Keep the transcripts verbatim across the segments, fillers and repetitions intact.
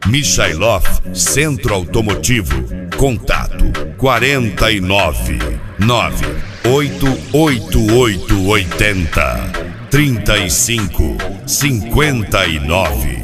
Michailov Centro Automotivo. Contato quarenta e nove nove oito oito oito oitenta trinta e cinco cinquenta e nove.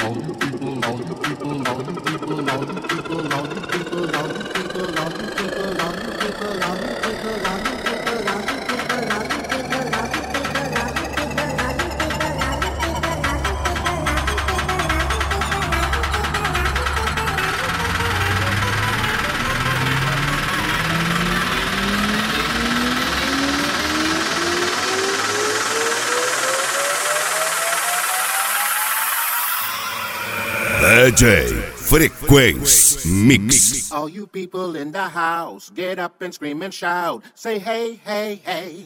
D J Frequenz Mix. All you people in the house, get up and scream and shout. Say hey, hey, hey.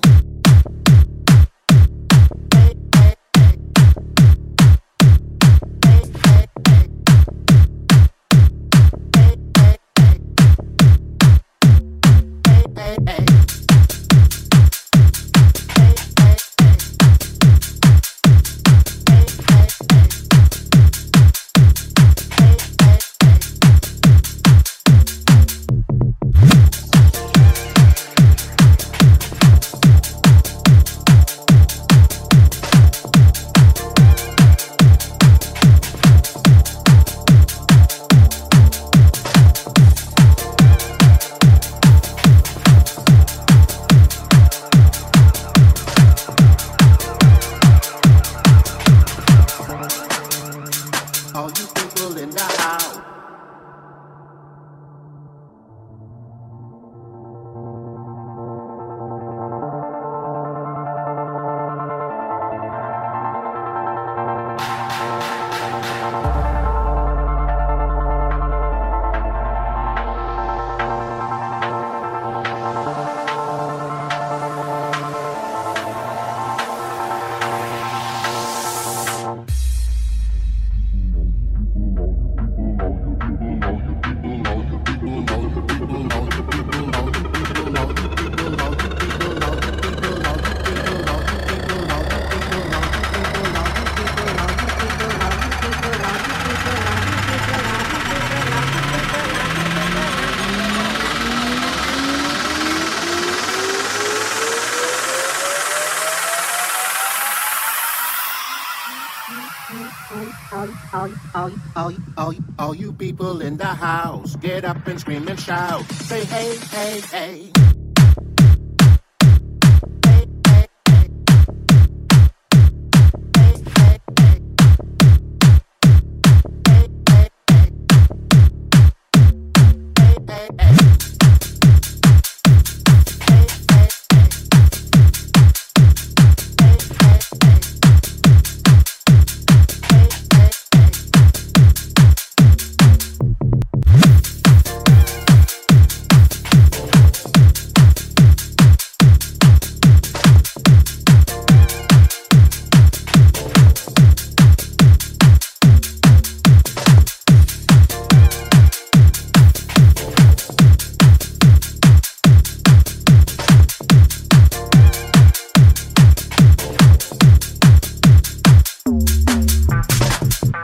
All you people in the house. All, all, all, all, all you people in the house, get up and scream and shout. Say hey, hey, hey.